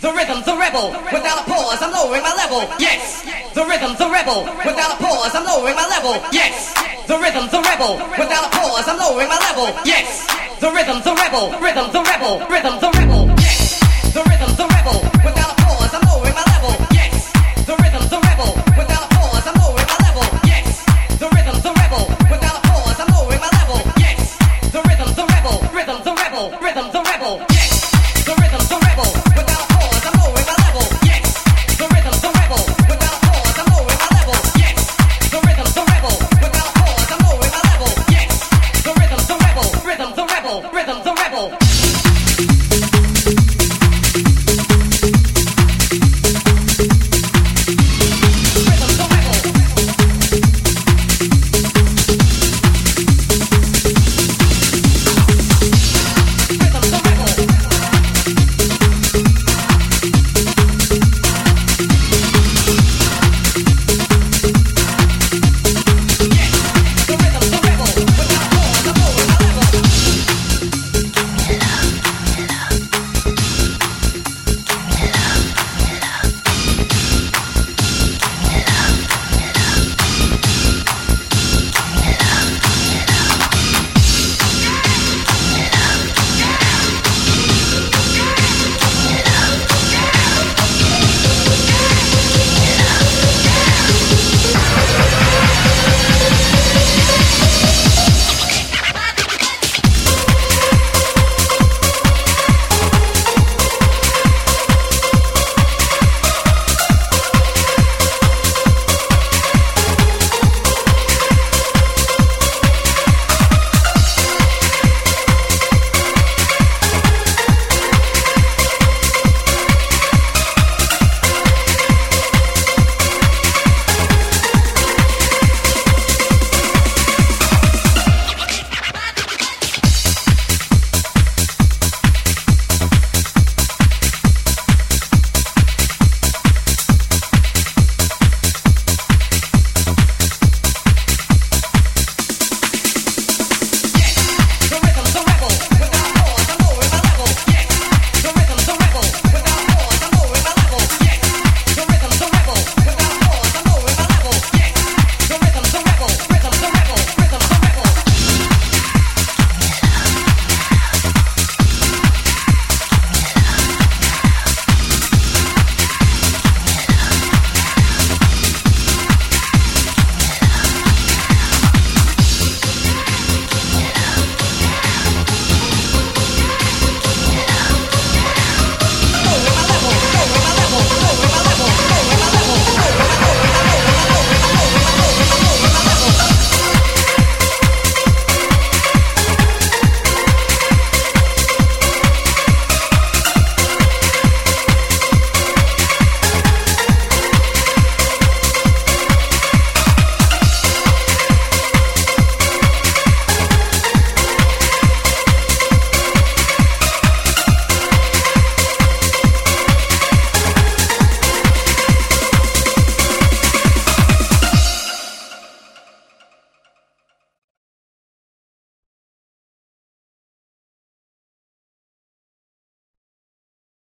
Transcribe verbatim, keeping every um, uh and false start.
The rhythm, the rebel, without a pause, I'm lowering my level. Yes, the rhythm, the rebel, without a pause, I'm lowering my level. Yes, the rhythm, the rebel, without a pause, I'm lowering my level. Yes, the rhythm, the rebel, rhythm, the rebel, rhythm, the rebel.